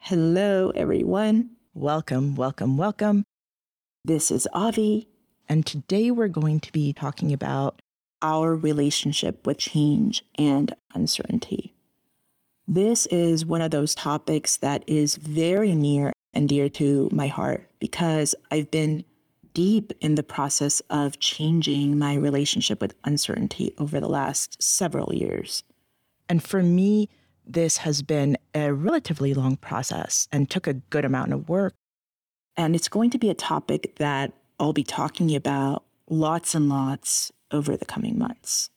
Hello, everyone. Welcome, welcome, welcome. This is Avi. And today we're going to be talking about our relationship with change and uncertainty. This is one of those topics that is very near and dear to my heart because I've been deep in the process of changing my relationship with uncertainty over the last several years. And for me, this has been a relatively long process and took a good amount of work. And it's going to be a topic that I'll be talking about lots and lots over the coming months.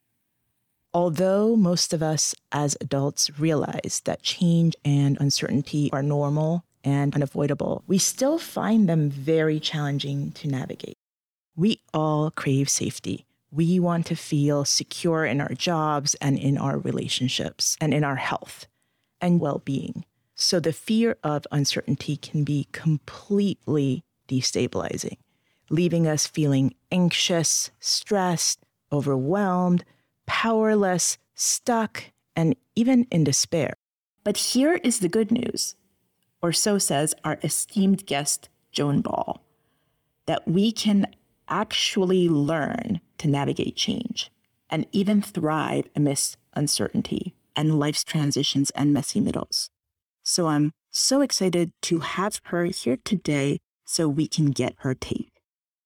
Although most of us as adults realize that change and uncertainty are normal and unavoidable, we still find them very challenging to navigate. We all crave safety. We want to feel secure in our jobs and in our relationships and in our health and well-being. So the fear of uncertainty can be completely destabilizing, leaving us feeling anxious, stressed, overwhelmed, powerless, stuck, and even in despair. But here is the good news, or so says our esteemed guest, Joan Ball, that we can actually learn to navigate change and even thrive amidst uncertainty and life's transitions and messy middles. So I'm so excited to have her here today so we can get her take.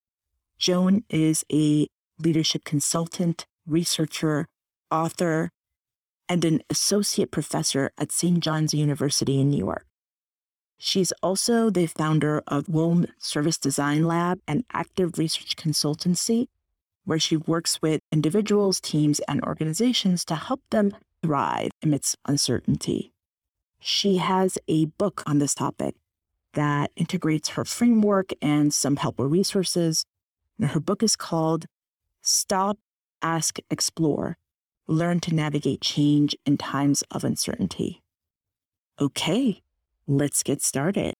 Joan is a leadership consultant, researcher, author, and an associate professor at St. John's University in New York. She's also the founder of WOM Service Design Lab, an active research consultancy, where she works with individuals, teams, and organizations to help them thrive amidst uncertainty. She has a book on this topic that integrates her framework and some helpful resources. And her book is called Stop, Ask, Explore: Learn to Navigate Change in Times of Uncertainty. Okay, let's get started.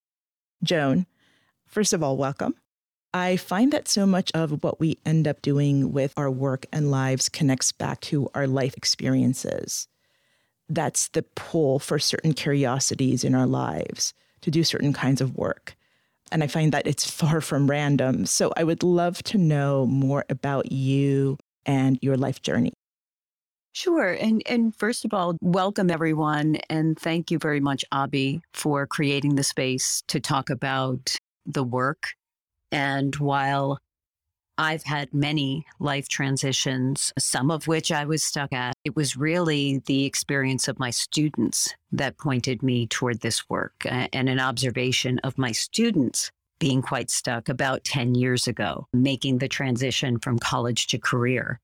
Joan, first of all, welcome. I find that so much of what we end up doing with our work and lives connects back to our life experiences. That's the pull for certain curiosities in our lives to do certain kinds of work. And I find that it's far from random. So I would love to know more about you and your life journey. Sure. And first of all, welcome everyone. And thank you very much, Abby, for creating the space to talk about the work. And while I've had many life transitions, some of which I was stuck at, it was really the experience of my students that pointed me toward this work, and an observation of my students being quite stuck about 10 years ago, making the transition from college to career.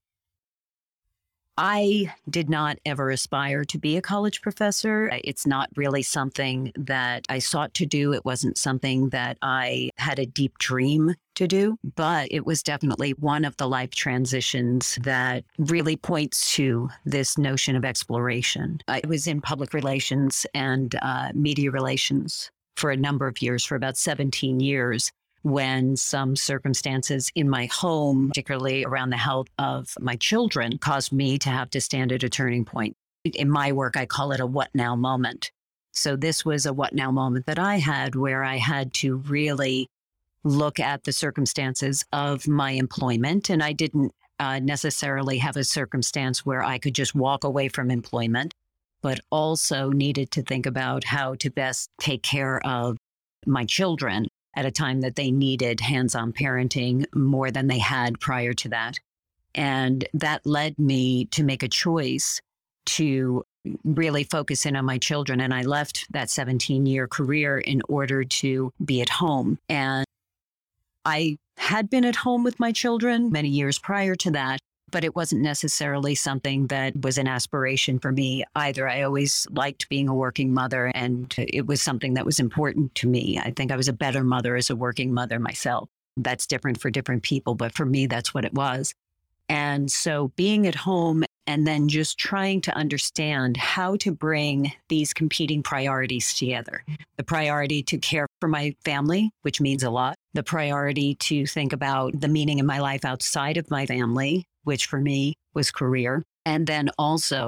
I did not ever aspire to be a college professor. It's not really something that I sought to do. It wasn't something that I had a deep dream to do, but it was definitely one of the life transitions that really points to this notion of exploration. I was in public relations and media relations for a number of years, for about 17 years. When some circumstances in my home, particularly around the health of my children, caused me to have to stand at a turning point. In my work, I call it a what now moment. So this was a what now moment that I had, where I had to really look at the circumstances of my employment. And I didn't necessarily have a circumstance where I could just walk away from employment, but also needed to think about how to best take care of my children at a time that they needed hands-on parenting more than they had prior to that. And that led me to make a choice to really focus in on my children. And I left that 17-year career in order to be at home. And I had been at home with my children many years prior to that, but it wasn't necessarily something that was an aspiration for me either. I always liked being a working mother, and it was something that was important to me. I think I was a better mother as a working mother myself. That's different for different people, but for me, that's what it was. And so being at home and then just trying to understand how to bring these competing priorities together. The priority to care for my family, which means a lot. The priority to think about the meaning in my life outside of my family, which for me was career. And then also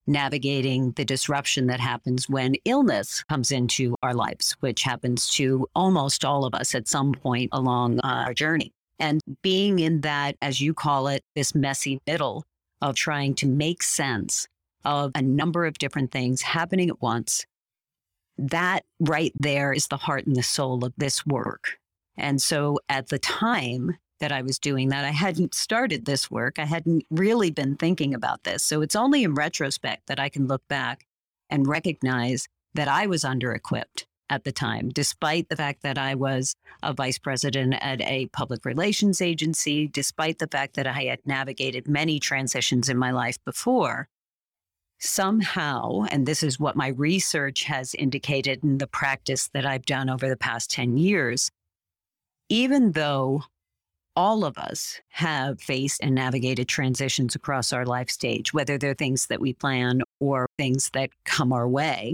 navigating the disruption that happens when illness comes into our lives, which happens to almost all of us at some point along our journey. And being in that, as you call it, this messy middle of trying to make sense of a number of different things happening at once, that right there is the heart and the soul of this work. And so at the time that I was doing that, I hadn't started this work. I hadn't really been thinking about this. So it's only in retrospect that I can look back and recognize that I was under-equipped at the time, despite the fact that I was a vice president at a public relations agency, despite the fact that I had navigated many transitions in my life before. Somehow, and this is what my research has indicated in the practice that I've done over the past 10 years, even though all of us have faced and navigated transitions across our life stage, whether they're things that we plan or things that come our way,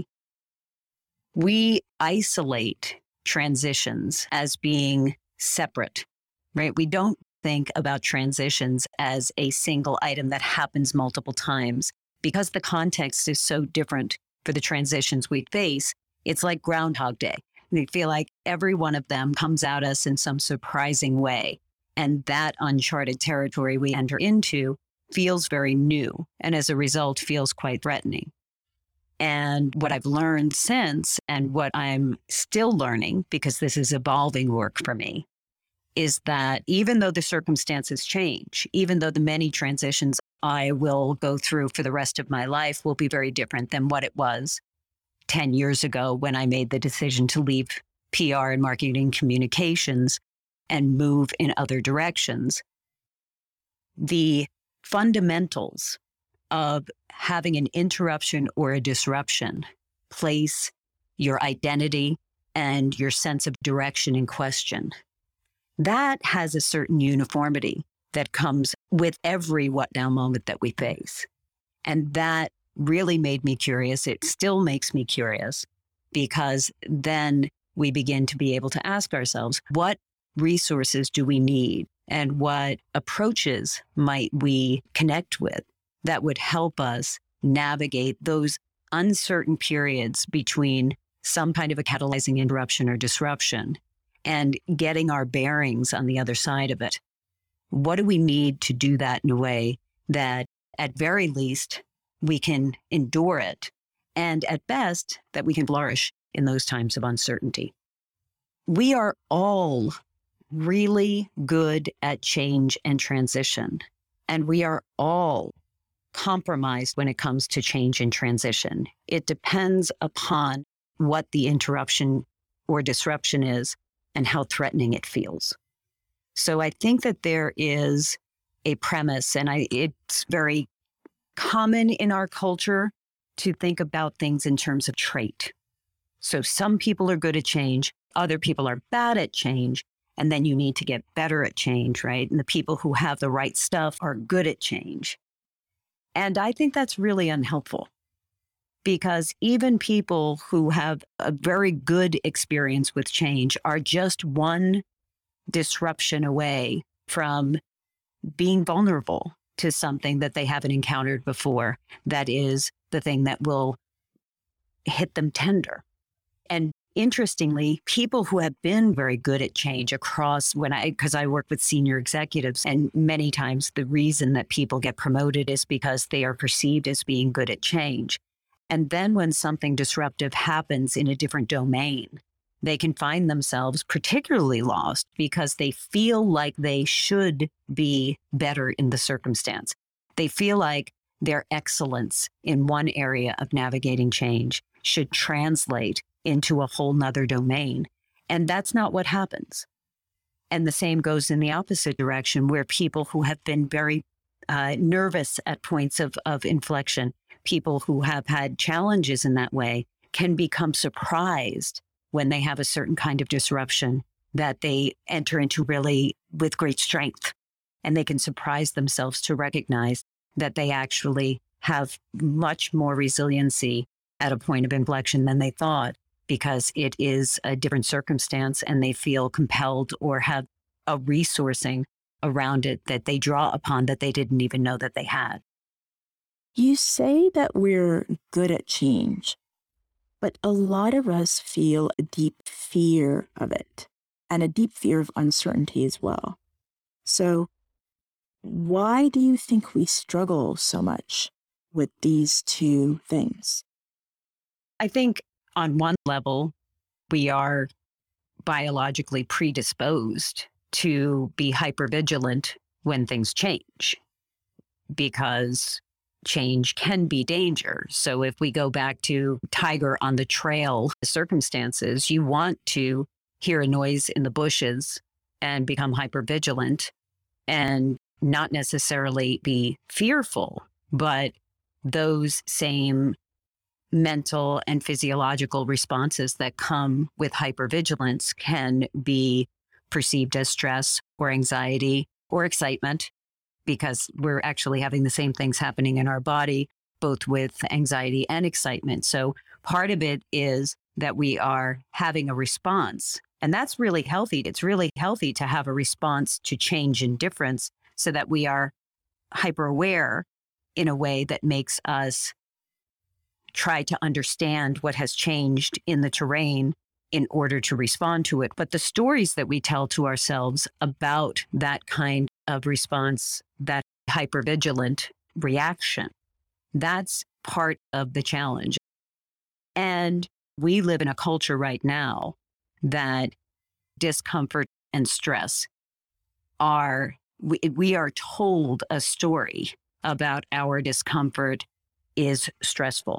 we isolate transitions as being separate, right? We don't think about transitions as a single item that happens multiple times. Because the context is so different for the transitions we face, it's like Groundhog Day. We feel like every one of them comes at us in some surprising way. And that uncharted territory we enter into feels very new, and as a result, feels quite threatening. And what I've learned since, and what I'm still learning, because this is evolving work for me, is that even though the circumstances change, even though the many transitions I will go through for the rest of my life will be very different than what it was 10 years ago when I made the decision to leave PR and marketing communications and move in other directions, the fundamentals of having an interruption or a disruption place your identity and your sense of direction in question. That has a certain uniformity that comes with every what now moment that we face. And that really made me curious. It still makes me curious, because then we begin to be able to ask ourselves, what resources do we need and what approaches might we connect with that would help us navigate those uncertain periods between some kind of a catalyzing interruption or disruption and getting our bearings on the other side of it. What do we need to do that in a way that, at very least, we can endure it, and at best, that we can flourish in those times of uncertainty? We are all really good at change and transition, and we are all compromised when it comes to change and transition. It depends upon what the interruption or disruption is and how threatening it feels. So I think that there is a premise, and it's very common in our culture to think about things in terms of trait. So some people are good at change, other people are bad at change, and then you need to get better at change, right? And the people who have the right stuff are good at change. And I think that's really unhelpful, because even people who have a very good experience with change are just one disruption away from being vulnerable to something that they haven't encountered before. That is the thing that will hit them tender. And interestingly, people who have been very good at change across, because I work with senior executives, and many times the reason that people get promoted is because they are perceived as being good at change. And then when something disruptive happens in a different domain, they can find themselves particularly lost because they feel like they should be better in the circumstance. They feel like their excellence in one area of navigating change should translate into a whole nother domain. And that's not what happens. And the same goes in the opposite direction, where people who have been very nervous at points of inflection, people who have had challenges in that way, can become surprised when they have a certain kind of disruption that they enter into really with great strength. And they can surprise themselves to recognize that they actually have much more resiliency at a point of inflection than they thought, because it is a different circumstance and they feel compelled or have a resourcing around it that they draw upon that they didn't even know that they had. You say that we're good at change, but a lot of us feel a deep fear of it and a deep fear of uncertainty as well. So, why do you think we struggle so much with these two things? I think on one level, we are biologically predisposed to be hypervigilant when things change because change can be danger. So if we go back to tiger on the trail circumstances, you want to hear a noise in the bushes and become hypervigilant and not necessarily be fearful, but those same mental and physiological responses that come with hypervigilance can be perceived as stress or anxiety or excitement, because we're actually having the same things happening in our body, both with anxiety and excitement. So part of it is that we are having a response, and that's really healthy. It's really healthy to have a response to change and difference so that we are hyper aware in a way that makes us try to understand what has changed in the terrain in order to respond to it. But the stories that we tell to ourselves about that kind of response, that hypervigilant reaction, that's part of the challenge. And we live in a culture right now that discomfort and stress we are told a story about our discomfort is stressful.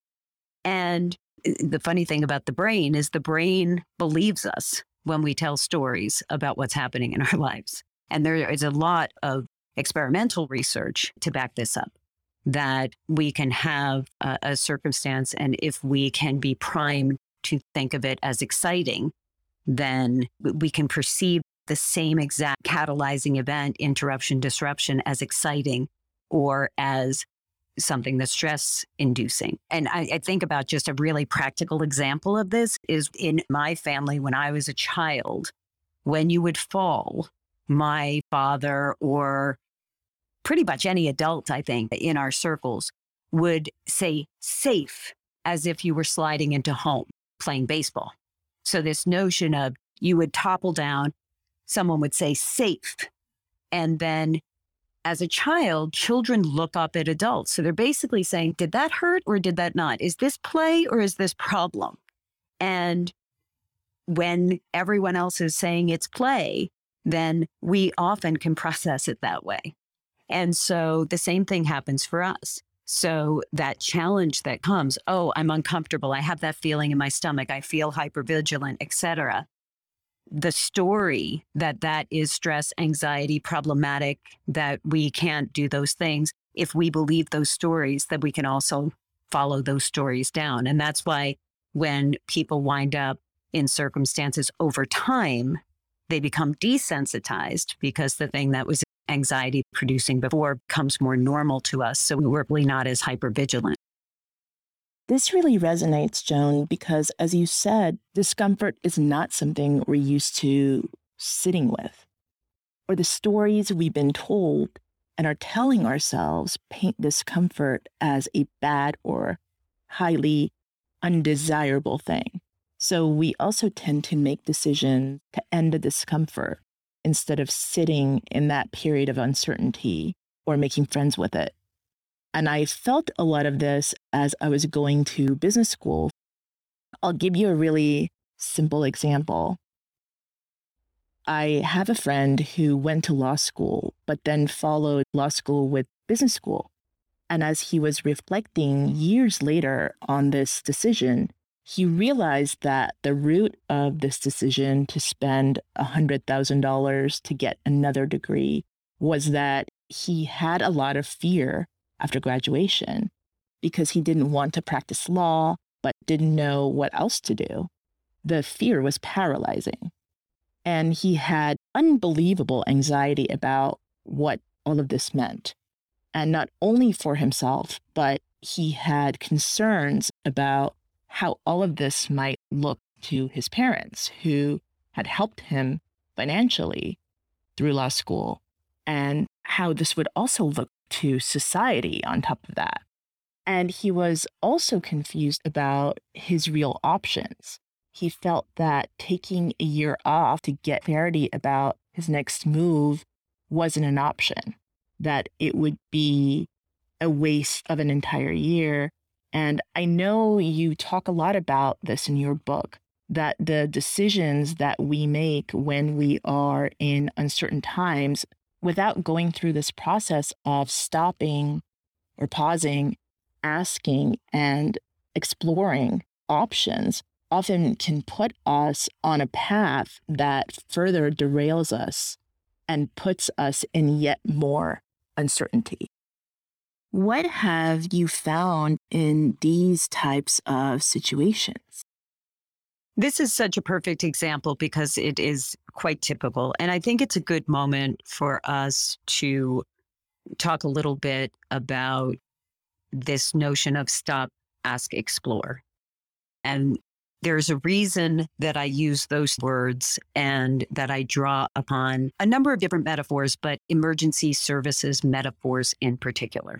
And the funny thing about the brain is the brain believes us when we tell stories about what's happening in our lives. And there is a lot of experimental research to back this up, that we can have a circumstance, and if we can be primed to think of it as exciting, then we can perceive the same exact catalyzing event, interruption, disruption, as exciting or as something that's stress inducing. And I think about just a really practical example of this is in my family when I was a child. When you would fall, my father or pretty much any adult, I think, in our circles would say safe as if you were sliding into home playing baseball. So this notion of you would topple down, someone would say safe, and then as a child, children look up at adults. So they're basically saying, did that hurt or did that not? Is this play or is this problem? And when everyone else is saying it's play, then we often can process it that way. And so the same thing happens for us. So that challenge that comes, oh, I'm uncomfortable. I have that feeling in my stomach. I feel hypervigilant, etc. The story that is stress, anxiety, problematic, that we can't do those things. If we believe those stories, that we can also follow those stories down. And that's why when people wind up in circumstances over time, they become desensitized because the thing that was anxiety producing before becomes more normal to us. So we're really not as hypervigilant. This really resonates, Joan, because as you said, discomfort is not something we're used to sitting with, or the stories we've been told and are telling ourselves paint discomfort as a bad or highly undesirable thing. So we also tend to make decisions to end the discomfort instead of sitting in that period of uncertainty or making friends with it. And I felt a lot of this as I was going to business school. I'll give you a really simple example. I have a friend who went to law school, but then followed law school with business school. And as he was reflecting years later on this decision, he realized that the root of this decision to spend $100,000 to get another degree was that he had a lot of fear after graduation because he didn't want to practice law, but didn't know what else to do. The fear was paralyzing. And he had unbelievable anxiety about what all of this meant. And not only for himself, but he had concerns about how all of this might look to his parents who had helped him financially through law school, and how this would also look to society on top of that. And he was also confused about his real options. He felt that taking a year off to get clarity about his next move wasn't an option, that it would be a waste of an entire year. And I know you talk a lot about this in your book, that the decisions that we make when we are in uncertain times, without going through this process of stopping or pausing, asking and exploring options, often can put us on a path that further derails us and puts us in yet more uncertainty. What have you found in these types of situations? This is such a perfect example because it is quite typical. And I think it's a good moment for us to talk a little bit about this notion of stop, ask, explore. And there's a reason that I use those words and that I draw upon a number of different metaphors, but emergency services metaphors in particular.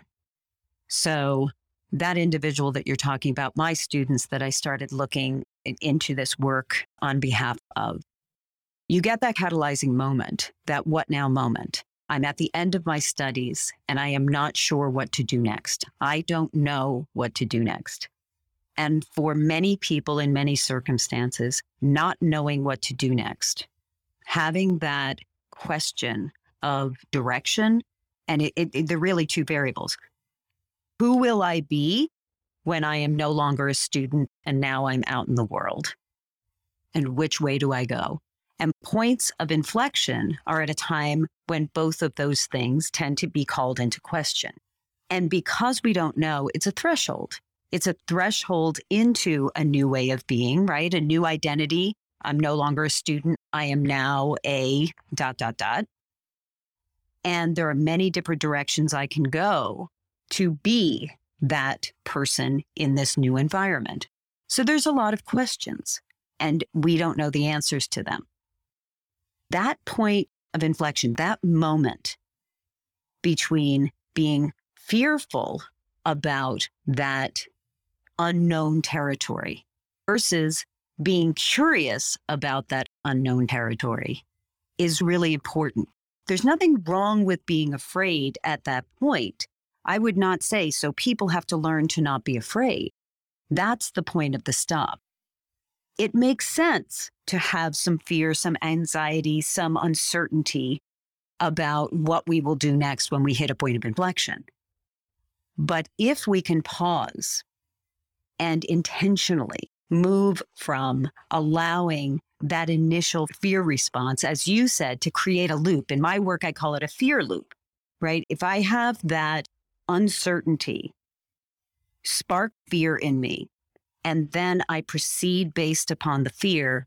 So that individual that you're talking about, my students that I started looking into this work on behalf of, you get that catalyzing moment, that what now moment. I'm at the end of my studies and I am not sure what to do next. I don't know what to do next. And for many people in many circumstances, not knowing what to do next, having that question of direction, and they're really two variables. Who will I be when I am no longer a student and now I'm out in the world? And which way do I go? And points of inflection are at a time when both of those things tend to be called into question. And because we don't know, it's a threshold. It's a threshold into a new way of being, right? A new identity. I'm no longer a student. I am now a ... And there are many different directions I can go to be that person in this new environment. So there's a lot of questions, and we don't know the answers to them. That point of inflection, that moment between being fearful about that unknown territory versus being curious about that unknown territory is really important. There's nothing wrong with being afraid at that point. I would not say so. People have to learn to not be afraid. That's the point of the stop. It makes sense to have some fear, some anxiety, some uncertainty about what we will do next when we hit a point of inflection. But if we can pause and intentionally move from allowing that initial fear response, as you said, to create a loop. In my work, I call it a fear loop, right? If I have that uncertainty spark fear in me, and then I proceed based upon the fear,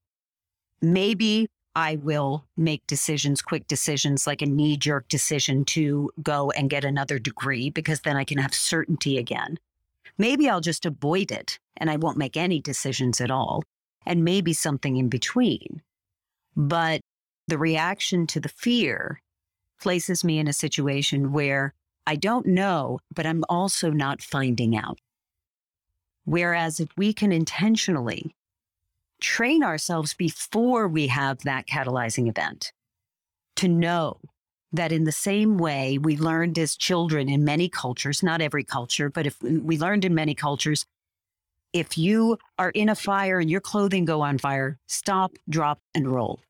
maybe I will make decisions, quick decisions, like a knee-jerk decision to go and get another degree, because then I can have certainty again. Maybe I'll just avoid it and I won't make any decisions at all, and maybe something in between. But the reaction to the fear places me in a situation where I don't know, but I'm also not finding out. Whereas if we can intentionally train ourselves before we have that catalyzing event to know that in the same way we learned as children in many cultures, not every culture, but if we learned in many cultures, if you are in a fire and your clothing go on fire, stop, drop, and roll.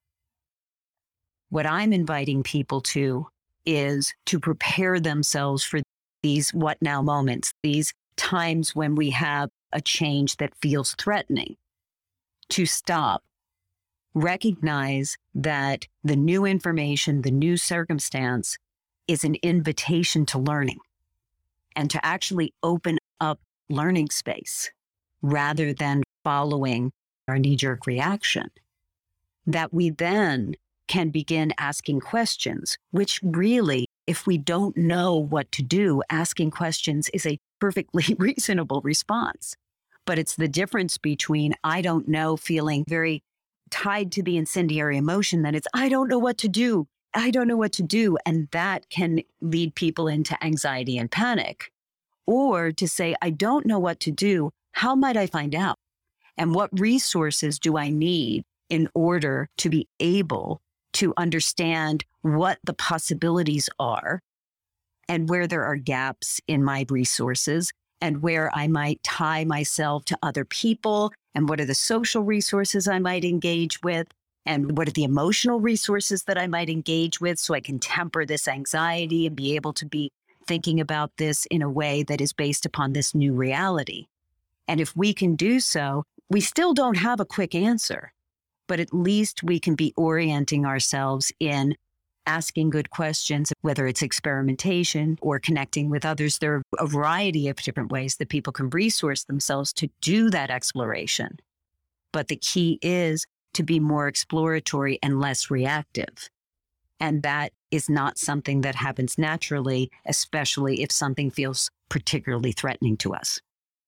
What I'm inviting people to is to prepare themselves for these what now moments, these times when we have a change that feels threatening, to stop, recognize that the new information, the new circumstance is an invitation to learning, and to actually open up learning space rather than following our knee-jerk reaction, that we then can begin asking questions, which really, if we don't know what to do, asking questions is a perfectly reasonable response. But it's the difference between I don't know feeling very tied to the incendiary emotion, that it's I don't know what to do. I don't know what to do. And that can lead people into anxiety and panic. or to say, I don't know what to do. How might I find out? And what resources do I need in order to be able to understand what the possibilities are and where there are gaps in my resources and where I might tie myself to other people and what are the social resources I might engage with and what are the emotional resources that I might engage with so I can temper this anxiety and be able to be thinking about this in a way that is based upon this new reality. And if we can do so, we still don't have a quick answer, but at least we can be orienting ourselves in asking good questions, whether it's experimentation or connecting with others. There are a variety of different ways that people can resource themselves to do that exploration. But the key is to be more exploratory and less reactive. And that is not something that happens naturally, especially if something feels particularly threatening to us.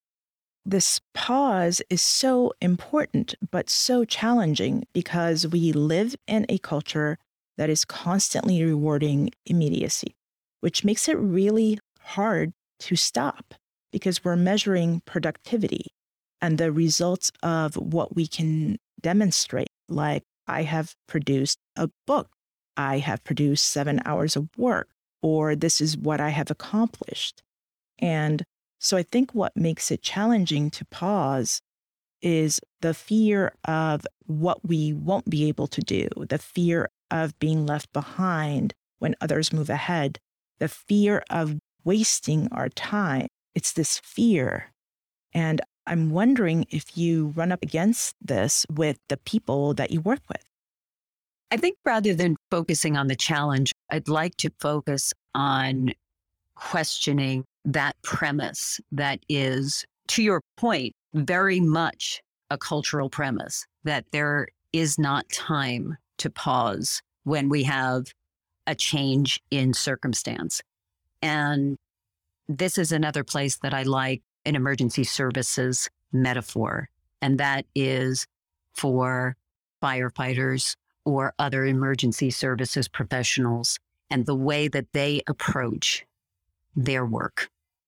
This pause is so important, but so challenging because we live in a culture that is constantly rewarding immediacy, which makes it really hard to stop because we're measuring productivity and the results of what we can demonstrate. Like, I have produced a book, I have produced 7 hours of work, or this is what I have accomplished. And so I think what makes it challenging to pause is the fear of what we won't be able to do, the fear of being left behind when others move ahead, the fear of wasting our time. It's this fear. And I'm wondering if you run up against this with the people that you work with. I think rather than focusing on the challenge, I'd like to focus on questioning that premise that is, to your point, very much a cultural premise, that there is not time to pause when we have a change in circumstance. And this is another place that I like an emergency services metaphor, and that is for firefighters or other emergency services professionals and the way that they approach their work.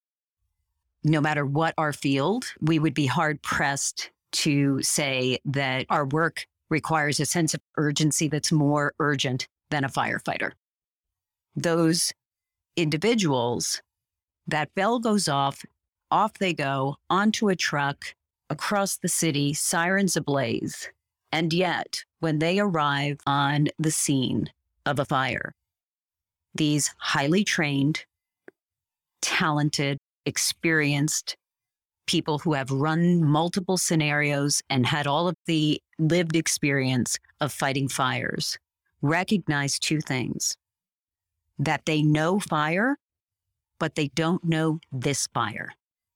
No matter what our field, we would be hard pressed to say that our work requires a sense of urgency that's more urgent than a firefighter. Those individuals, that bell goes off they go, onto a truck, across the city, sirens ablaze. And yet, when they arrive on the scene of a fire, these highly trained, talented, experienced people who have run multiple scenarios and had all of the lived experience of fighting fires recognize two things: that they know fire, but they don't know this fire.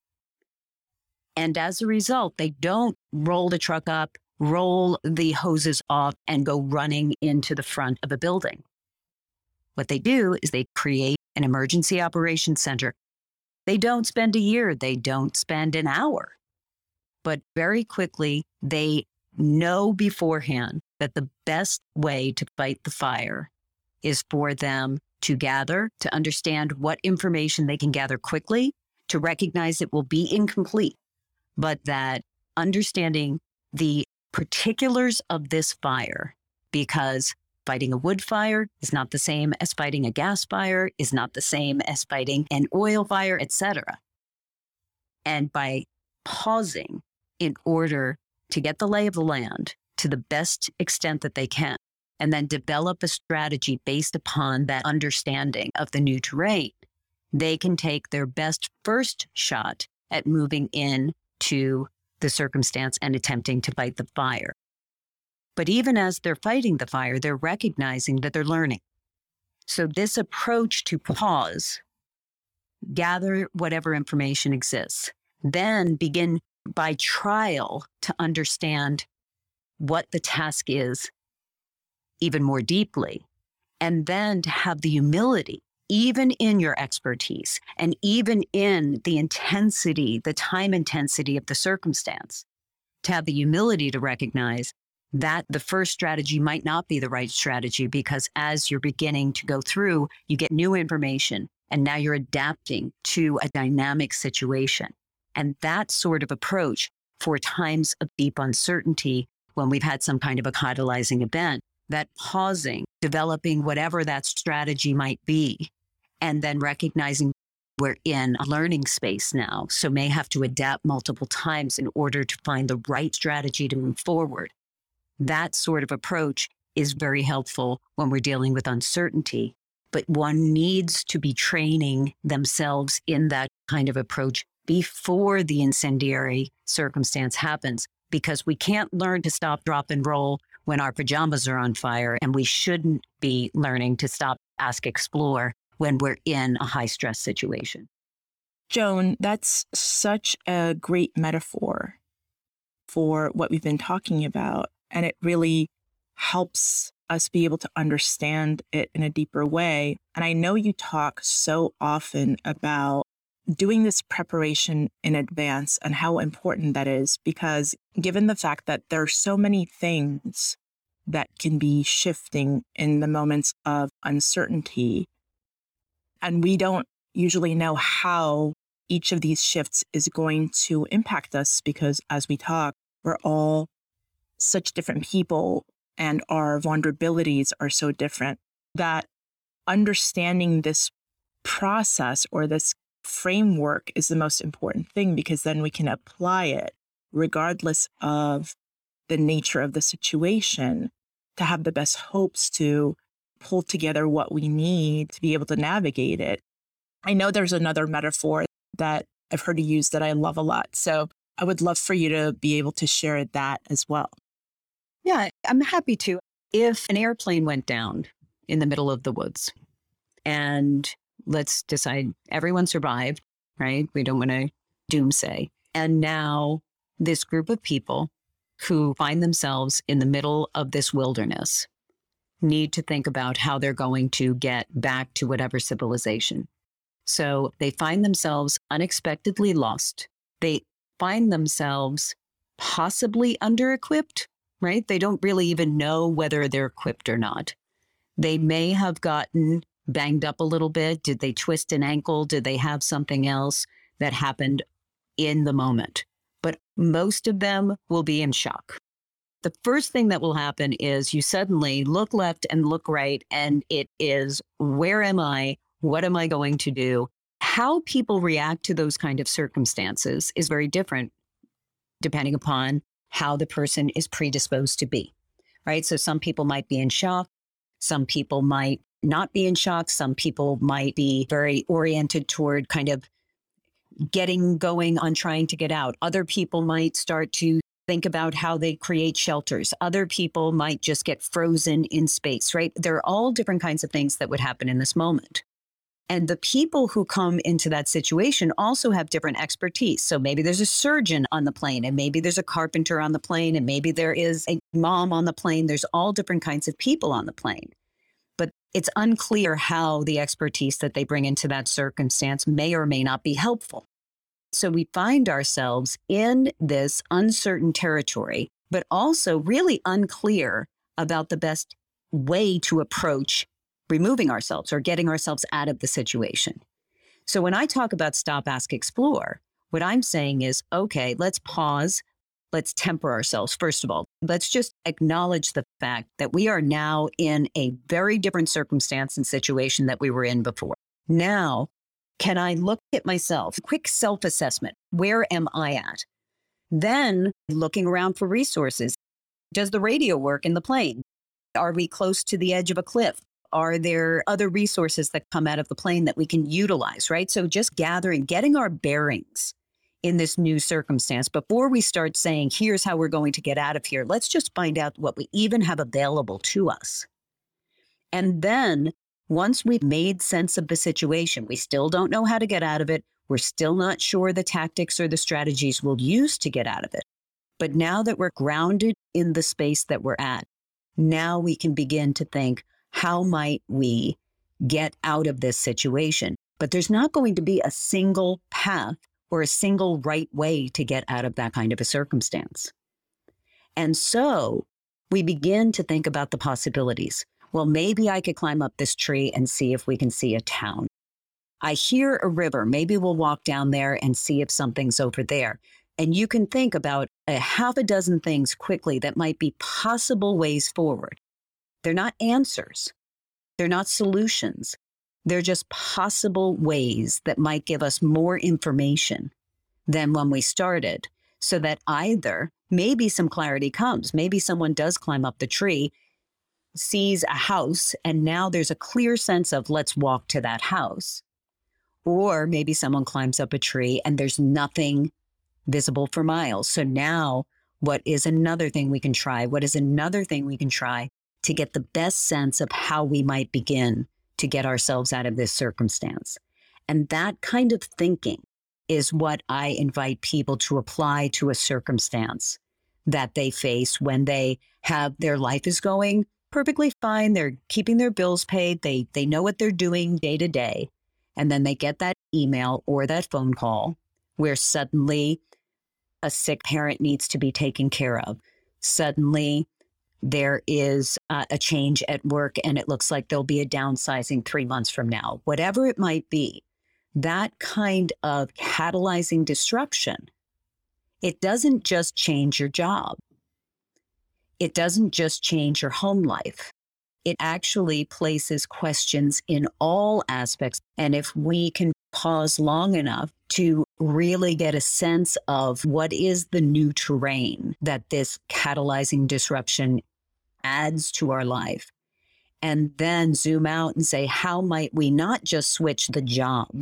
And as a result, they don't roll the truck up, roll the hoses off, and go running into the front of a building. What they do is they create an emergency operations center. They don't spend a year, they don't spend an hour, but very quickly they know beforehand that the best way to fight the fire is for them to gather, to understand what information they can gather quickly, to recognize it will be incomplete, but that understanding the particulars of this fire, because fighting a wood fire is not the same as fighting a gas fire, is not the same as fighting an oil fire, etc. And by pausing in order to get the lay of the land to the best extent that they can, and then develop a strategy based upon that understanding of the new terrain, they can take their best first shot at moving in to the circumstance and attempting to fight the fire. But even as they're fighting the fire, they're recognizing that they're learning. So this approach to pause, gather whatever information exists, then begin by trial to understand what the task is even more deeply, and then to have the humility, even in your expertise and even in the intensity, the time intensity of the circumstance, to have the humility to recognize that the first strategy might not be the right strategy, because as you're beginning to go through, you get new information, And now you're adapting to a dynamic situation. And that sort of approach for times of deep uncertainty, when we've had some kind of a catalyzing event, that pausing, developing whatever that strategy might be, and then recognizing we're in a learning space now, so may have to adapt multiple times in order to find the right strategy to move forward. That sort of approach is very helpful when we're dealing with uncertainty, but one needs to be training themselves in that kind of approach before the incendiary circumstance happens, because we can't learn to stop, drop, and roll when our pajamas are on fire, and we shouldn't be learning to stop, ask, explore when we're in a high stress situation. Joan, that's such a great metaphor for what we've been talking about. And it really helps us be able to understand it in a deeper way. And I know you talk so often about doing this preparation in advance and how important that is, because given the fact that there are so many things that can be shifting in the moments of uncertainty, and we don't usually know how each of these shifts is going to impact us, because as we talk, we're all such different people and our vulnerabilities are so different, that understanding this process or this framework is the most important thing, because then we can apply it regardless of the nature of the situation to have the best hopes to pull together what we need to be able to navigate it. I know there's another metaphor that I've heard you use that I love a lot. So I would love for you to be able to share that as well. Yeah, I'm happy to. If an airplane went down in the middle of the woods, and let's decide everyone survived, right? We don't want to doomsay. And now this group of people who find themselves in the middle of this wilderness need to think about how they're going to get back to whatever civilization. So they find themselves unexpectedly lost. They find themselves possibly under-equipped, right? They don't really even know whether they're equipped or not. They may have gotten banged up a little bit. Did they twist an ankle? Did they have something else that happened in the moment? But most of them will be in shock. The first thing that will happen is you suddenly look left and look right, and it is, where am I? What am I going to do? How people react to those kind of circumstances is very different depending upon how the person is predisposed to be, right? So some people might be in shock. Some people might not be in shock. Some people might be very oriented toward kind of getting going on trying to get out. Other people might start to think about how they create shelters. Other people might just get frozen in space, right? There are all different kinds of things that would happen in this moment. And the people who come into that situation also have different expertise. So maybe there's a surgeon on the plane, and maybe there's a carpenter on the plane, and maybe there is a mom on the plane. There's all different kinds of people on the plane. But it's unclear how the expertise that they bring into that circumstance may or may not be helpful. So we find ourselves in this uncertain territory, but also really unclear about the best way to approach removing ourselves or getting ourselves out of the situation. So when I talk about stop, ask, explore, what I'm saying is, okay, let's pause. Let's temper ourselves. First of all, let's just acknowledge the fact that we are now in a very different circumstance and situation that we were in before. Now, can I look at myself? Quick self-assessment. Where am I at? Then looking around for resources. Does the radio work in the plane? Are we close to the edge of a cliff? Are there other resources that come out of the plane that we can utilize, right? So just getting our bearings in this new circumstance before we start saying, here's how we're going to get out of here. Let's just find out what we even have available to us. And then once we've made sense of the situation, we still don't know how to get out of it. We're still not sure the tactics or the strategies we'll use to get out of it. But now that we're grounded in the space that we're at, now we can begin to think, how might we get out of this situation? But there's not going to be a single path or a single right way to get out of that kind of a circumstance. And so we begin to think about the possibilities. Well, maybe I could climb up this tree and see if we can see a town. I hear a river. Maybe we'll walk down there and see if something's over there. And you can think about a half a dozen things quickly that might be possible ways forward. They're not answers. They're not solutions. They're just possible ways that might give us more information than when we started, so that either maybe some clarity comes. Maybe someone does climb up the tree, sees a house, and now there's a clear sense of let's walk to that house. Or maybe someone climbs up a tree and there's nothing visible for miles. So now what is another thing we can try? What is another thing we can try to get the best sense of how we might begin to get ourselves out of this circumstance? And that kind of thinking is what I invite people to apply to a circumstance that they face when they have their life is going perfectly fine. They're keeping their bills paid. They know what they're doing day to day. And then they get that email or that phone call where suddenly a sick parent needs to be taken care of. Suddenly there is a change at work and it looks like there'll be a downsizing 3 months from now. Whatever it might be, that kind of catalyzing disruption, it doesn't just change your job. It doesn't just change your home life. It actually places questions in all aspects. And if we can pause long enough to really get a sense of what is the new terrain that this catalyzing disruption adds to our life, and then zoom out and say, how might we not just switch the job,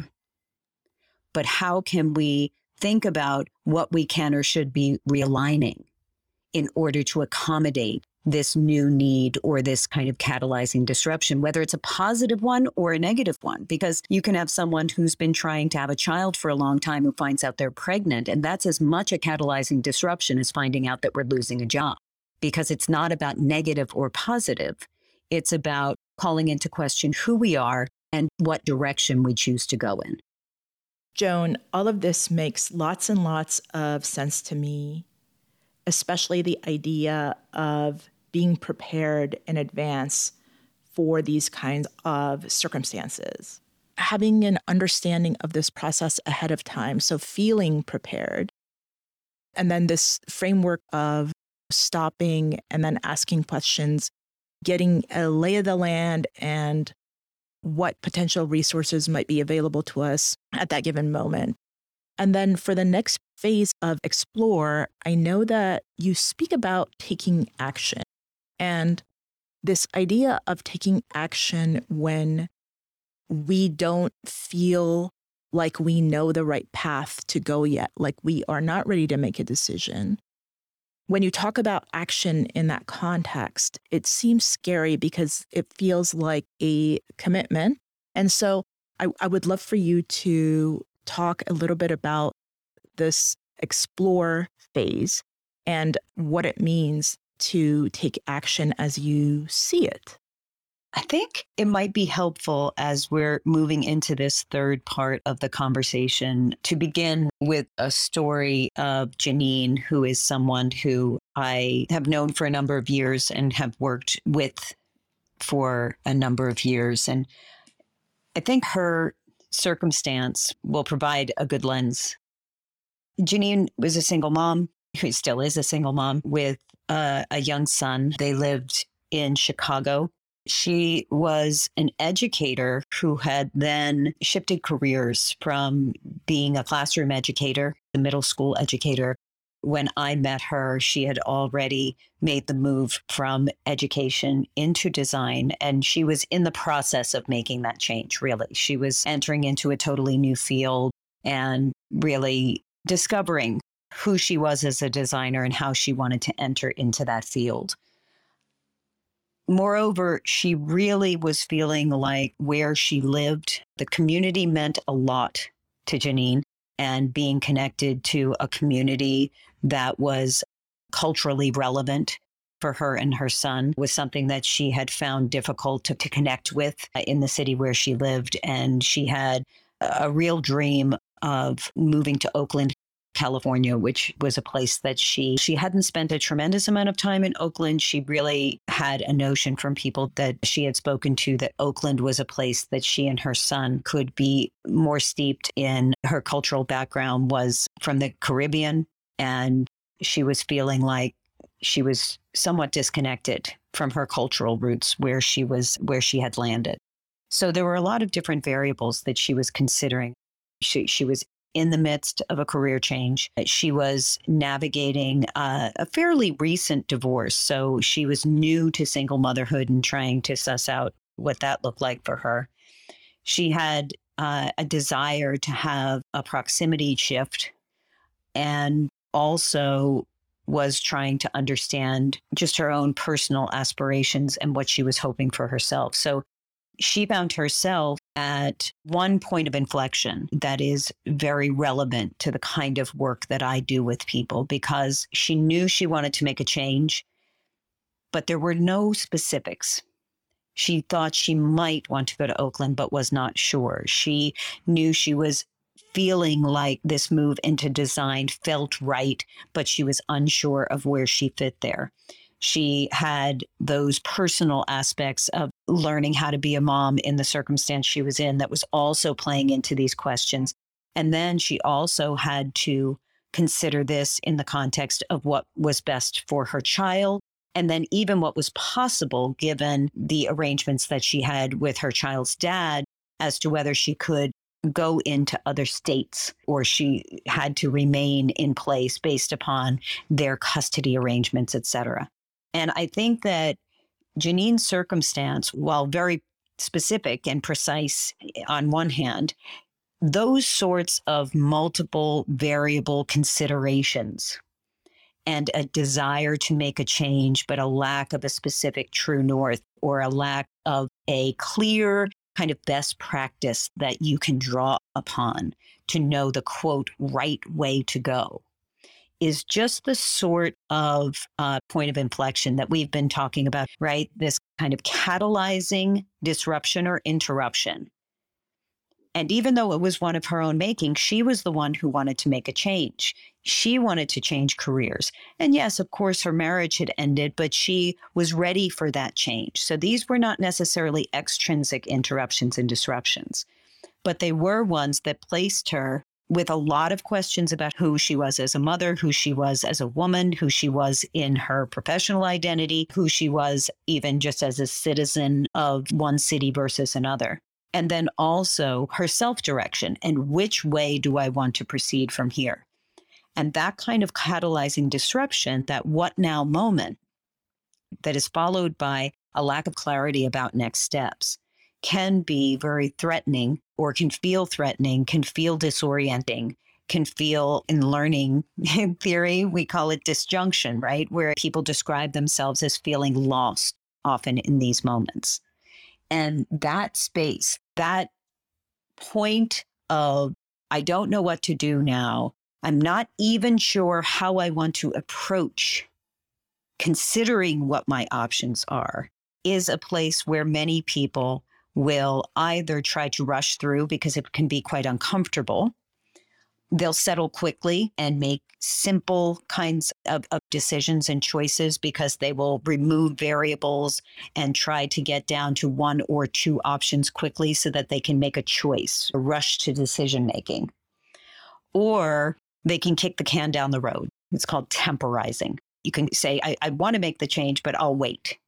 but how can we think about what we can or should be realigning in order to accommodate this new need or this kind of catalyzing disruption, whether it's a positive one or a negative one, because you can have someone who's been trying to have a child for a long time who finds out they're pregnant. And that's as much a catalyzing disruption as finding out that we're losing a job, because it's not about negative or positive. It's about calling into question who we are and what direction we choose to go in. Joan, all of this makes lots and lots of sense to me, especially the idea of being prepared in advance for these kinds of circumstances. Having an understanding of this process ahead of time, so feeling prepared. And then this framework of stopping and then asking questions, getting a lay of the land and what potential resources might be available to us at that given moment. And then for the next phase of Explore, I know that you speak about taking action. And this idea of taking action when we don't feel like we know the right path to go yet, like we are not ready to make a decision. When you talk about action in that context, it seems scary because it feels like a commitment. And so I would love for you to talk a little bit about this explore phase and what it means to take action as you see it. I think it might be helpful as we're moving into this third part of the conversation to begin with a story of Janine, who is someone who I have known for a number of years and have worked with for a number of years. And I think her circumstance will provide a good lens. Janine was a single mom, who still is a single mom, with a young son. They lived in Chicago. She was an educator who had then shifted careers from being a classroom educator, a middle school educator. When I met her, she had already made the move from education into design, and she was in the process of making that change, really. She was entering into a totally new field and really discovering who she was as a designer and how she wanted to enter into that field. Moreover, she really was feeling like where she lived, the community meant a lot to Janine, and being connected to a community that was culturally relevant for her and her son was something that she had found difficult to connect with in the city where she lived. And she had a real dream of moving to Oakland, California, which was a place that she hadn't spent a tremendous amount of time in Oakland. She really had a notion from people that she had spoken to that Oakland was a place that she and her son could be more steeped in. Her cultural background was from the Caribbean, and she was feeling like she was somewhat disconnected from her cultural roots where she had landed. So there were a lot of different variables that she was considering. She was in the midst of a career change. She was navigating a fairly recent divorce. So she was new to single motherhood and trying to suss out what that looked like for her. She had a desire to have a proximity shift, and also was trying to understand just her own personal aspirations and what she was hoping for herself. So she found herself at one point of inflection that is very relevant to the kind of work that I do with people, because she knew she wanted to make a change, but there were no specifics. She thought she might want to go to Oakland, but was not sure. She knew she was feeling like this move into design felt right, but she was unsure of where she fit there. She had those personal aspects of learning how to be a mom in the circumstance she was in that was also playing into these questions. And then she also had to consider this in the context of what was best for her child, and then even what was possible given the arrangements that she had with her child's dad as to whether she could go into other states or she had to remain in place based upon their custody arrangements, et cetera. And I think that Janine's circumstance, while very specific and precise on one hand, those sorts of multiple variable considerations and a desire to make a change, but a lack of a specific true north or a lack of a clear kind of best practice that you can draw upon to know the quote right way to go, is just the sort of point of inflection that we've been talking about, right? This kind of catalyzing disruption or interruption. And even though it was one of her own making, she was the one who wanted to make a change. She wanted to change careers. And yes, of course, her marriage had ended, but she was ready for that change. So these were not necessarily extrinsic interruptions and disruptions, but they were ones that placed her with a lot of questions about who she was as a mother, who she was as a woman, who she was in her professional identity, who she was even just as a citizen of one city versus another. And then also her self-direction and which way do I want to proceed from here? And that kind of catalyzing disruption, that what now moment that is followed by a lack of clarity about next steps, can be very threatening or can feel threatening, can feel disorienting, can feel, in learning theory, we call it disjunction, right? Where people describe themselves as feeling lost often in these moments. And that space, that point of, I don't know what to do now. I'm not even sure how I want to approach considering what my options are, is a place where many people will either try to rush through because it can be quite uncomfortable. They'll settle quickly and make simple kinds of decisions and choices because they will remove variables and try to get down to one or two options quickly so that they can make a choice, a rush to decision making. Or they can kick the can down the road. It's called temporizing. You can say, I want to make the change, but I'll wait.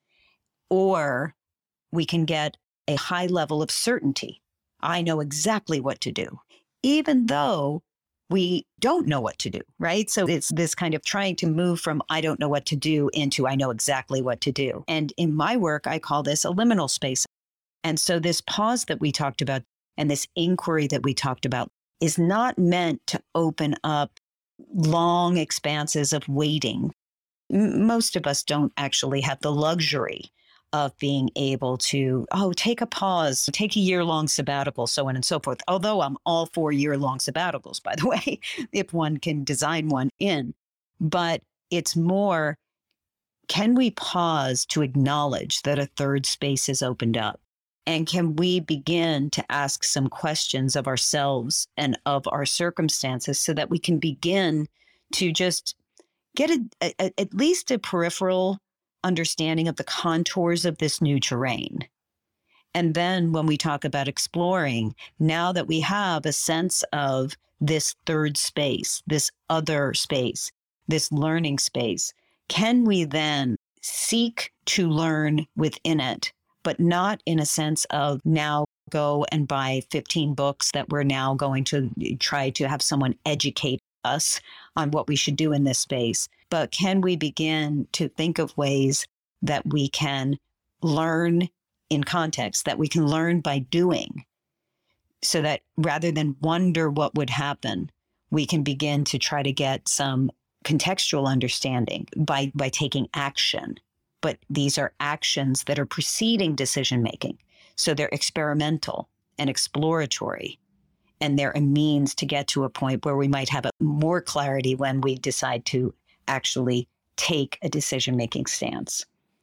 Or we can get a high level of certainty. I know exactly what to do, even though we don't know what to do, right? So it's this kind of trying to move from I don't know what to do into I know exactly what to do. And in my work, I call this a liminal space. And so this pause that we talked about and this inquiry that we talked about is not meant to open up long expanses of waiting. Most of us don't actually have the luxury of being able to, take a pause, take a year-long sabbatical, so on and so forth. Although I'm all for year-long sabbaticals, by the way, if one can design one in. But it's more, can we pause to acknowledge that a third space is opened up? And can we begin to ask some questions of ourselves and of our circumstances so that we can begin to just get at least a peripheral understanding of the contours of this new terrain? And then when we talk about exploring, now that we have a sense of this third space, this other space, this learning space, can we then seek to learn within it, but not in a sense of now go and buy 15 books that we're now going to try to have someone educate us on what we should do in this space. But can we begin to think of ways that we can learn in context, that we can learn by doing, so that rather than wonder what would happen, we can begin to try to get some contextual understanding by taking action. But these are actions that are preceding decision making. So they're experimental and exploratory. And they're a means to get to a point where we might have more clarity when we decide to actually take a decision making stance.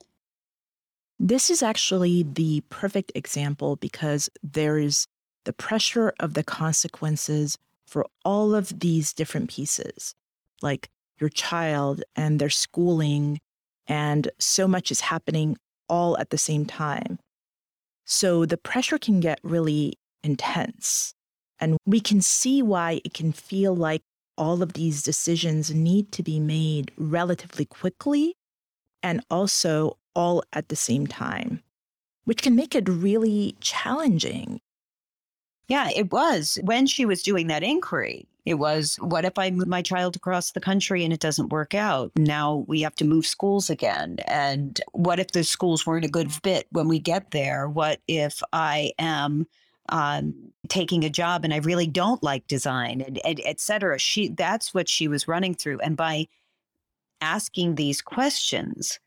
This is actually the perfect example because there is the pressure of the consequences for all of these different pieces, like your child and their schooling, and so much is happening all at the same time. So the pressure can get really intense, and we can see why it can feel like all of these decisions need to be made relatively quickly and also all at the same time, which can make it really challenging. Yeah, it was. When she was doing that inquiry, it was, what if I move my child across the country and it doesn't work out? Now we have to move schools again. And what if the schools weren't a good fit when we get there? What if I am taking a job and I really don't like design, and et cetera? That's what she was running through. And by asking these questions,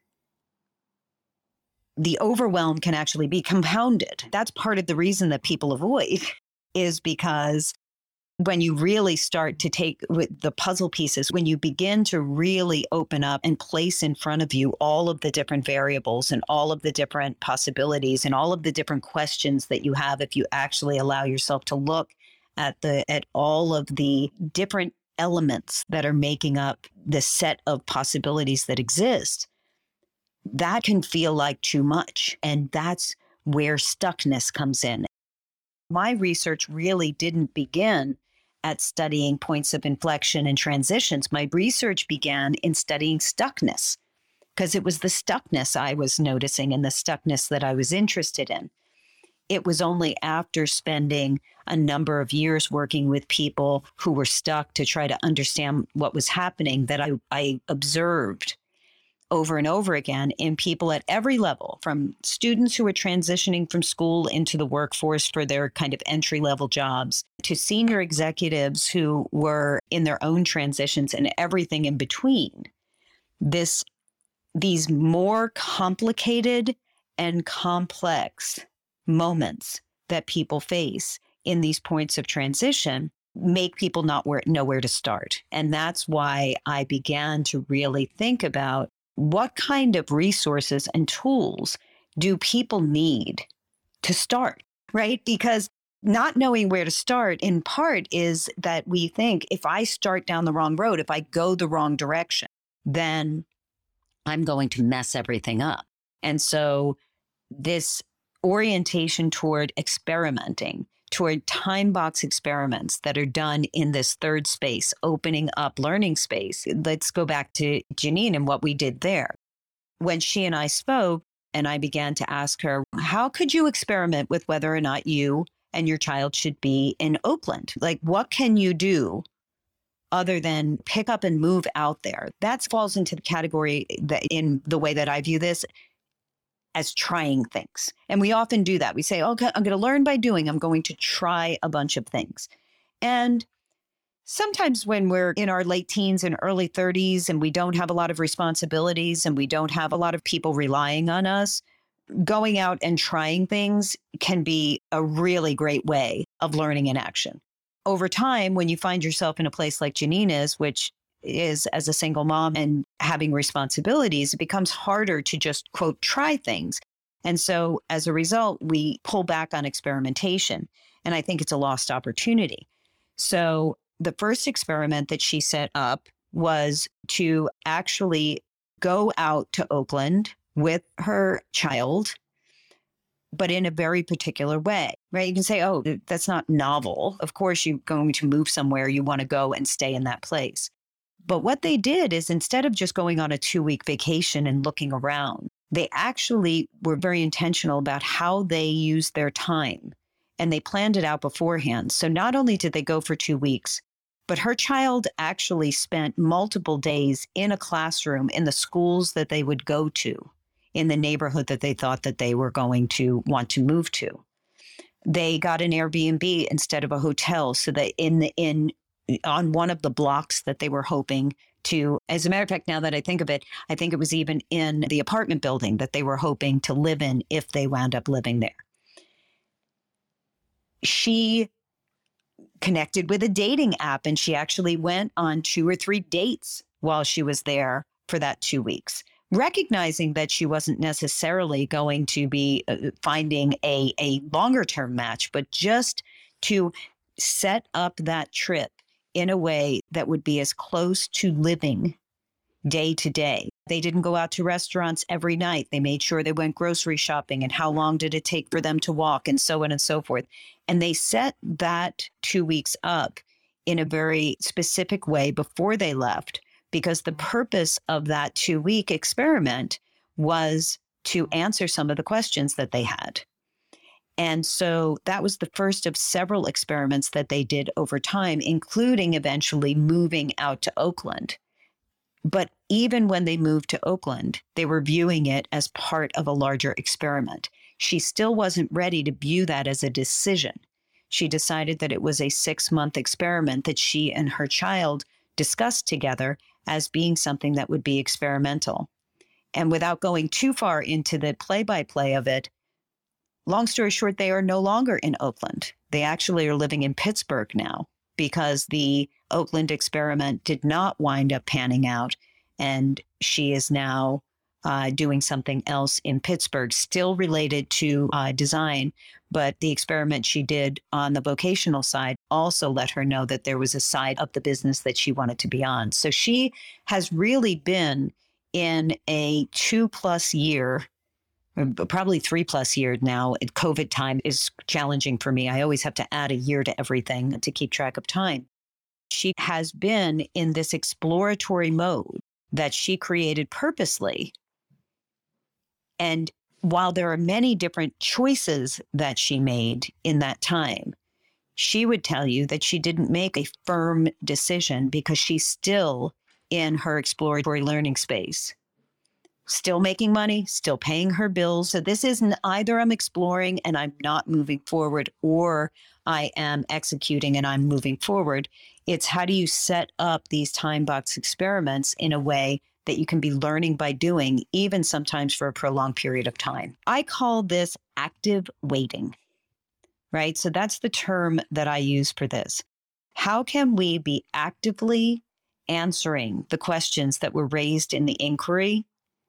the overwhelm can actually be compounded. That's part of the reason that people avoid, is because when you really start to take with the puzzle pieces, when you begin to really open up and place in front of you all of the different variables and all of the different possibilities and all of the different questions that you have, if you actually allow yourself to look at all of the different elements that are making up the set of possibilities that exist, that can feel like too much. And that's where stuckness comes in. My research really didn't begin at studying points of inflection and transitions. My research began in studying stuckness, because it was the stuckness I was noticing and the stuckness that I was interested in. It was only after spending a number of years working with people who were stuck to try to understand what was happening that I observed over and over again in people at every level, from students who were transitioning from school into the workforce for their kind of entry-level jobs, to senior executives who were in their own transitions, and everything in between. These more complicated and complex moments that people face in these points of transition make people not know where to start. And that's why I began to really think about what kind of resources and tools do people need to start, right? Because not knowing where to start, in part, is that we think, if I start down the wrong road, if I go the wrong direction, then I'm going to mess everything up. And so this orientation toward experimenting, toward time box experiments that are done in this third space, opening up learning space. Let's go back to Janine and what we did there. When she and I spoke, and I began to ask her, how could you experiment with whether or not you and your child should be in Oakland? Like, what can you do other than pick up and move out there? That falls into the category that, in the way that I view this, as trying things. And we often do that. We say, okay, I'm going to learn by doing. I'm going to try a bunch of things. And sometimes when we're in our late teens and early 30s and we don't have a lot of responsibilities and we don't have a lot of people relying on us, going out and trying things can be a really great way of learning in action. Over time, when you find yourself in a place like Janine is, which is as a single mom and having responsibilities, it becomes harder to just, quote, try things. And so as a result, we pull back on experimentation. And I think it's a lost opportunity. So the first experiment that she set up was to actually go out to Oakland with her child, but in a very particular way, right? You can say, oh, that's not novel. Of course, you're going to move somewhere. You want to go and stay in that place. But what they did is instead of just going on a 2-week vacation and looking around, they actually were very intentional about how they used their time, and they planned it out beforehand. So not only did they go for 2 weeks, but her child actually spent multiple days in a classroom in the schools that they would go to, in the neighborhood that they thought that they were going to want to move to. They got an Airbnb instead of a hotel, so that on one of the blocks that they were hoping to, as a matter of fact, now that I think of it, I think it was even in the apartment building that they were hoping to live in if they wound up living there. She connected with a dating app, and she actually went on 2 or 3 dates while she was there for that 2 weeks, recognizing that she wasn't necessarily going to be finding a longer term match, but just to set up that trip in a way that would be as close to living day to day. They didn't go out to restaurants every night. They made sure they went grocery shopping, and how long did it take for them to walk, and so on and so forth. And they set that 2 weeks up in a very specific way before they left, because the purpose of that 2-week experiment was to answer some of the questions that they had. And so that was the first of several experiments that they did over time, including eventually moving out to Oakland. But even when they moved to Oakland, they were viewing it as part of a larger experiment. She still wasn't ready to view that as a decision. She decided that it was a 6-month experiment that she and her child discussed together as being something that would be experimental. And without going too far into the play-by-play of it, long story short, they are no longer in Oakland. They actually are living in Pittsburgh now, because the Oakland experiment did not wind up panning out. And she is now doing something else in Pittsburgh, still related to design. But the experiment she did on the vocational side also let her know that there was a side of the business that she wanted to be on. So she has really been in a 2+ year, probably 3+ years now. COVID time is challenging for me. I always have to add a year to everything to keep track of time. She has been in this exploratory mode that she created purposely. And while there are many different choices that she made in that time, she would tell you that she didn't make a firm decision, because she's still in her exploratory learning space. Still making money, still paying her bills. So this isn't either I'm exploring and I'm not moving forward, or I am executing and I'm moving forward. It's how do you set up these time box experiments in a way that you can be learning by doing, even sometimes for a prolonged period of time. I call this active waiting, right? So that's the term that I use for this. How can we be actively answering the questions that were raised in the inquiry,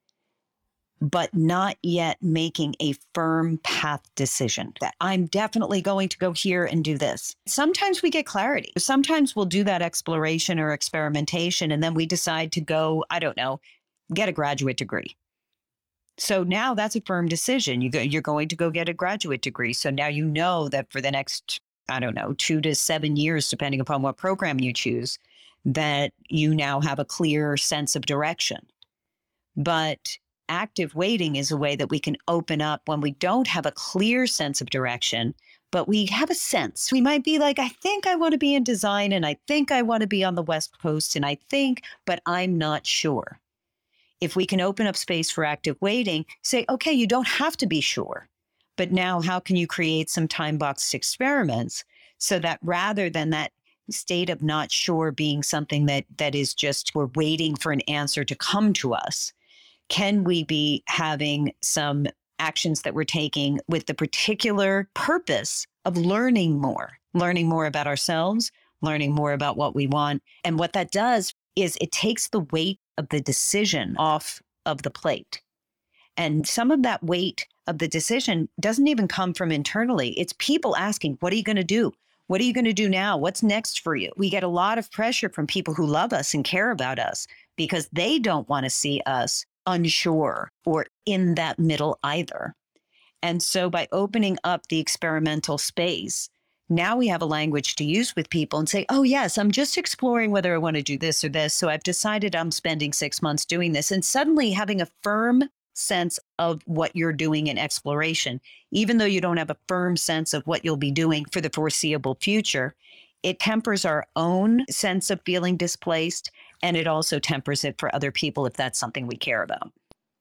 but not yet making a firm path decision that I'm definitely going to go here and do this? Sometimes we get clarity. Sometimes we'll do that exploration or experimentation, and then we decide to go, I don't know, get a graduate degree. So now that's a firm decision. You're going to go get a graduate degree. So now you know that for the next, 2 to 7 years, depending upon what program you choose, that you now have a clear sense of direction. But active waiting is a way that we can open up when we don't have a clear sense of direction, but we have a sense. We might be like, I think I want to be in design, and I think I want to be on the West Coast, and I think, but I'm not sure. If we can open up space for active waiting, say, okay, you don't have to be sure, but now how can you create some time boxed experiments so that rather than that state of not sure being something that is just, we're waiting for an answer to come to us, can we be having some actions that we're taking with the particular purpose of learning more about ourselves, learning more about what we want. And what that does is it takes the weight of the decision off of the plate. And some of that weight of the decision doesn't even come from internally. It's people asking, what are you going to do? What are you going to do now? What's next for you? We get a lot of pressure from people who love us and care about us because they don't want to see us unsure or in that middle either. And so by opening up the experimental space, now we have a language to use with people and say, oh, yes, I'm just exploring whether I want to do this or this. So I've decided I'm spending 6 months doing this. And suddenly having a firm sense of what you're doing in exploration, even though you don't have a firm sense of what you'll be doing for the foreseeable future, it tempers our own sense of feeling displaced. And it also tempers it for other people if that's something we care about.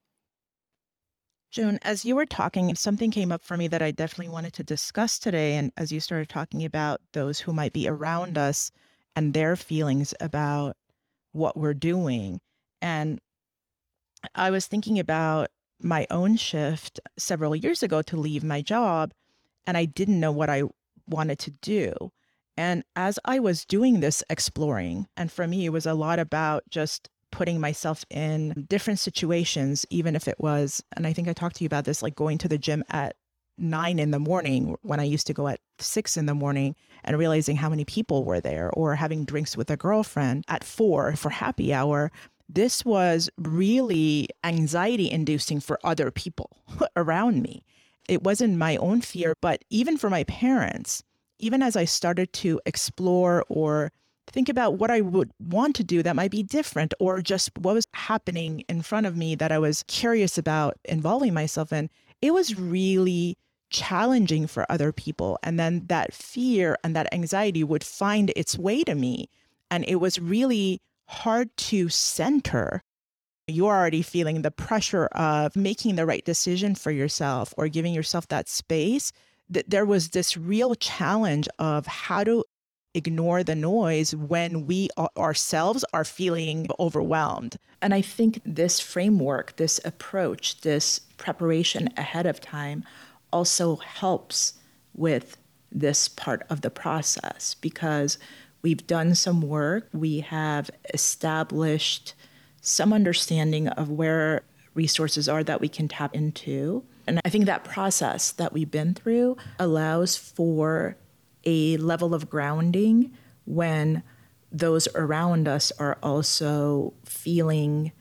Joan, as you were talking, something came up for me that I definitely wanted to discuss today. And as you started talking about those who might be around us and their feelings about what we're doing. And I was thinking about my own shift several years ago to leave my job, and I didn't know what I wanted to do. And as I was doing this exploring, and for me, it was a lot about just putting myself in different situations, even if it was, and I think I talked to you about this, like going to the gym at 9 in the morning when I used to go at 6 in the morning and realizing how many people were there, or having drinks with a girlfriend at 4 for happy hour. This was really anxiety inducing for other people around me. It wasn't my own fear, but even for my parents, even as I started to explore or think about what I would want to do that might be different, or just what was happening in front of me that I was curious about involving myself in, it was really challenging for other people. And then that fear and that anxiety would find its way to me. And it was really hard to center. You're already feeling the pressure of making the right decision for yourself or giving yourself that space. There was this real challenge of how to ignore the noise when we ourselves are feeling overwhelmed. And I think this framework, this approach, this preparation ahead of time also helps with this part of the process, because we've done some work. We have established some understanding of where resources are that we can tap into. And I think that process that we've been through allows for a level of grounding when those around us are also feeling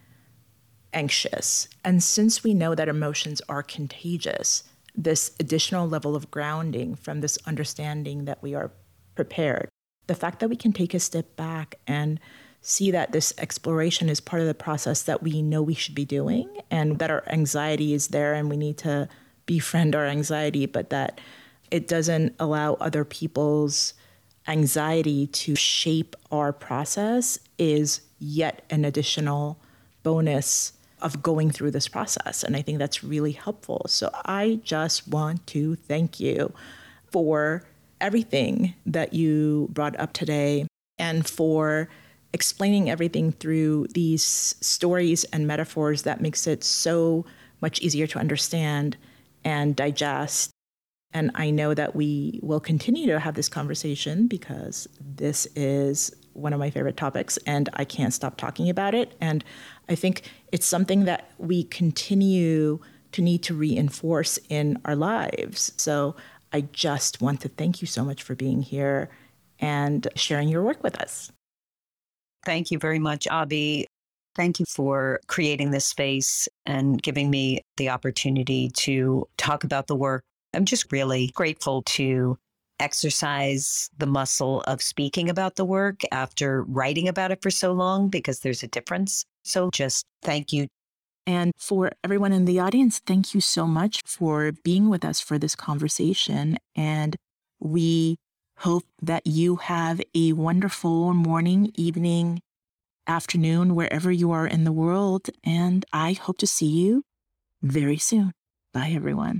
anxious. And since we know that emotions are contagious, this additional level of grounding from this understanding that we are prepared, the fact that we can take a step back and see that this exploration is part of the process that we know we should be doing, and that our anxiety is there and we need to befriend our anxiety, but that it doesn't allow other people's anxiety to shape our process, is yet an additional bonus of going through this process. And I think that's really helpful. So I just want to thank you for everything that you brought up today, and for explaining everything through these stories and metaphors that makes it so much easier to understand and digest. And I know that we will continue to have this conversation, because this is one of my favorite topics and I can't stop talking about it. And I think it's something that we continue to need to reinforce in our lives. So I just want to thank you so much for being here and sharing your work with us. Thank you very much, Abby. Thank you for creating this space and giving me the opportunity to talk about the work. I'm just really grateful to exercise the muscle of speaking about the work after writing about it for so long, because there's a difference. So just thank you. And for everyone in the audience, thank you so much for being with us for this conversation. And we hope that you have a wonderful morning, evening, afternoon, wherever you are in the world. And I hope to see you very soon. Bye, everyone.